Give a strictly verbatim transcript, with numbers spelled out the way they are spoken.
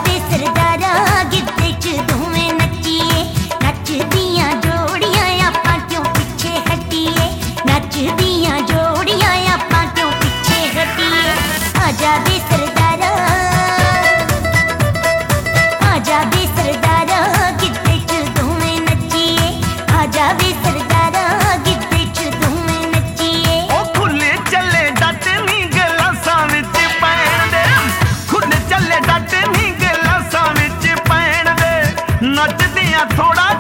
ਵੇ ਸਰਦਾਰਾ ਗਿੱਧੇ ਚ ਦੋਵੇਂ ਨੱਚੀਏ, ਨੱਚਦੀਆਂ ਜੋੜੀਆਂ ਆਪਾਂ ਕਿਉਂ ਪਿੱਛੇ ਹਟੀਏ, ਨੱਚਦੀਆਂ ਜੋੜੀਆਂ ਆਪਾਂ ਕਿਉਂ ਪਿੱਛੇ ਹਟੀਏ। ਆਜਾ ਵੇ ਸਰਦਾਰਾ, ਆਜਾ ਵੇ ਸਰਦਾਰਾ ਗਿੱਧੇ ਚ ਦੋਵੇਂ ਨੱਚੀਏ, ਆਜਾ ਵੇ ਸਰਦਾਰਾ ਗਿੱਧੇ ਚ ਦੋਵੇਂ ਨੱਚੀਏ। ਉਹ ਖੁੱਲੇ ਚੱਲੇ ਡੱਟ ਨੀ ਗਲਾਸਾਂ ਵਿੱਚ ਪੈਣ ਦੇ, ਖੁੱਲੇ ਚੱਲੇ ਡੱਟ ਨੀ ਗਲਾਸਾਂ ਵਿੱਚ ਪੈਣ ਦੇ, ਨੱਚਦੀਆਂ ਥੋੜਾ